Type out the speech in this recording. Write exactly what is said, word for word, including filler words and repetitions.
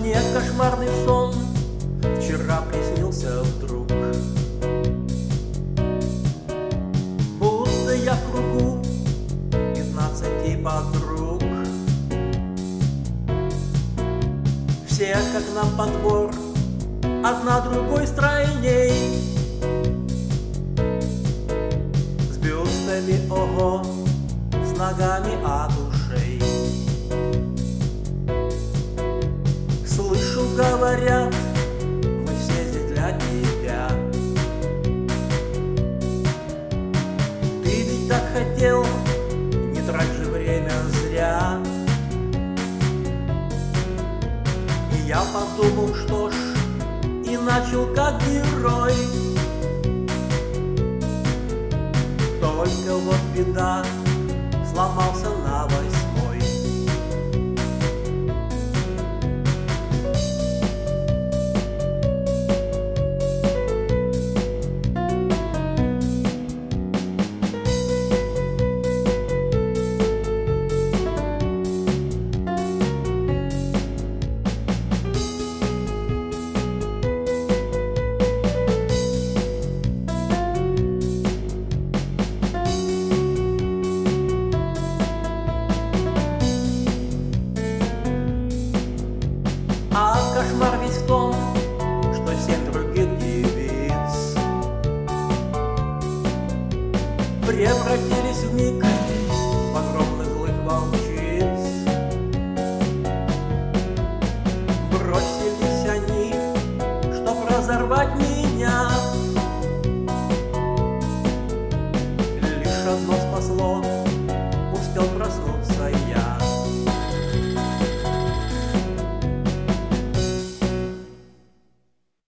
мне кошмарный сон вчера приснился вдруг. Будто я в кругу пятнадцати подруг. Все как на подбор, одна другой стройней, с бюстами ого, с ногами от ушей. Слышу, говорят, мы все здесь для тебя. Ты ведь так хотел, не трать же время зря. И я подумал, что ж, и начал как герой. Только вот беда, сломался на восьмой. А кошмар весь в том, что семь других девиц превратились вмиг в огромных злых волчиц. Бросились они, чтоб разорвать меня. Лишь одно спасло, успел проснуться я.